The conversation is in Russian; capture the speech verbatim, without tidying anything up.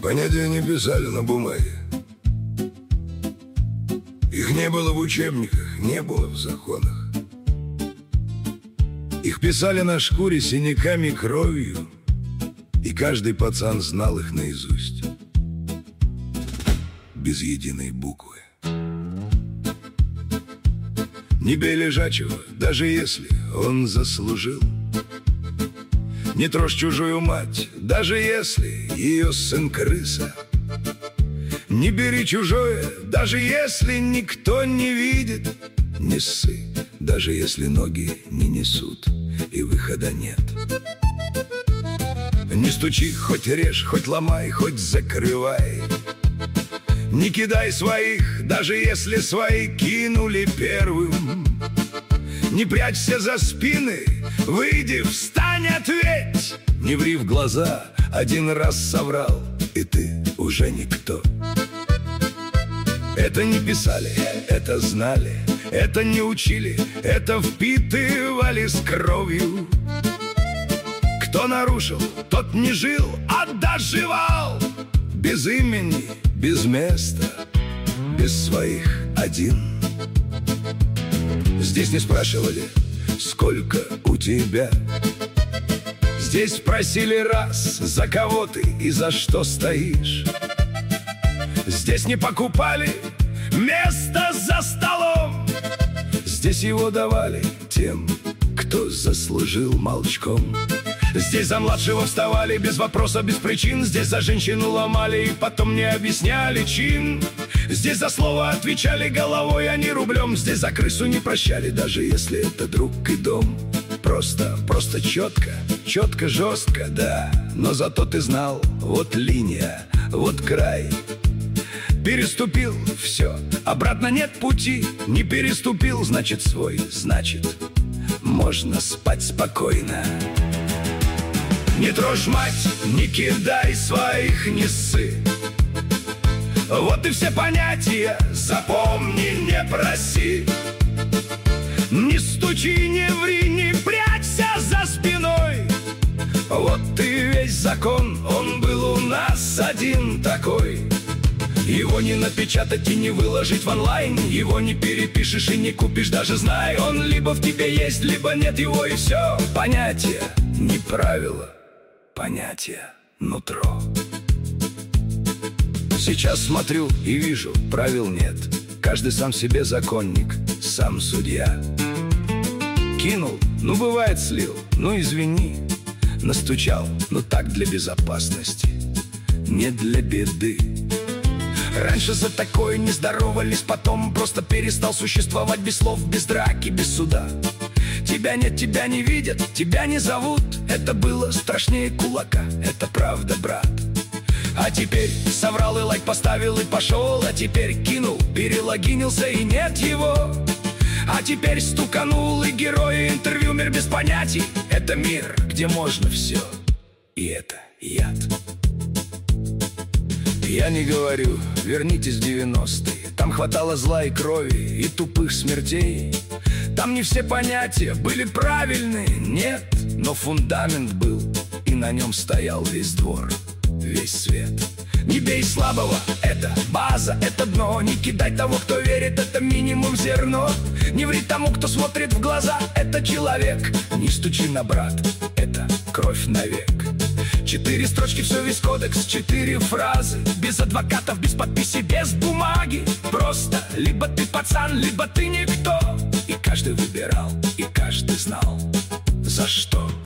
Понятия не писали на бумаге. Их не было в учебниках, не было в законах. Их писали на шкуре синяками, кровью, и каждый пацан знал их наизусть, без единой буквы. Не бей лежачего, даже если он заслужил. Не трожь чужую мать, даже если ее сын крыса. Не бери чужое, даже если никто не видит. Не ссы, даже если ноги не несут и выхода нет. Не стучи, хоть режь, хоть ломай, хоть закрывай. Не кидай своих, даже если свои кинули первым. Не прячься за спины, выйди, встань, ответь. Не ври в глаза, один раз соврал, и ты уже никто. Это не писали, это знали, это не учили, это впитывали с кровью. Кто нарушил, тот не жил, а доживал. Без имени, без места, без своих один. Здесь не спрашивали, сколько у тебя. Здесь спросили раз, за кого ты и за что стоишь. Здесь не покупали место за столом. Здесь его давали тем, кто заслужил молчком. Здесь за младшего вставали без вопроса, без причин. Здесь за женщину ломали и потом не объясняли чин. Здесь за слово отвечали головой, а не рублем. Здесь за крысу не прощали, даже если это друг и дом. Просто, просто четко, четко, жестко, да. Но зато ты знал, вот линия, вот край. Переступил, все, обратно нет пути. Не переступил, значит свой, значит можно спать спокойно. Не трожь мать, не кидай своих, не ссы. Вот и все понятия, запомни, не проси. Не стучи, не ври, не прячься за спиной. Вот и весь закон, он был у нас один такой. Его не напечатать и не выложить в онлайн. Его не перепишешь и не купишь, даже знай. Он либо в тебе есть, либо нет его, и все. Понятие, не правило, понятие, нутро. Сейчас смотрю и вижу, правил нет. Каждый сам себе законник, сам судья. Кинул, ну бывает слил, ну извини. Настучал, ну так для безопасности, не для беды. Раньше за такое не здоровались, потом просто перестал существовать без слов, без драки, без суда. Тебя нет, тебя не видят, тебя не зовут. Это было страшнее кулака, это правда, брат. А теперь соврал и лайк поставил и пошел. А теперь кинул, перелогинился и нет его. А теперь стуканул и герой интервью, мир без понятий. Это мир, где можно все, и это яд. Я не говорю, вернитесь в девяностые. Там хватало зла и крови, и тупых смертей. Там не все понятия были правильные, нет. Но фундамент был, и на нем стоял весь двор, весь свет. Не бей слабого, это база, это дно. Не кидай того, кто верит, это минимум зерно. Не ври тому, кто смотрит в глаза, это человек. Не стучи на брат, это кровь навек. Четыре строчки, все весь кодекс, четыре фразы. Без адвокатов, без подписи, без бумаги. Просто либо ты пацан, либо ты никто. И каждый выбирал, и каждый знал, за что.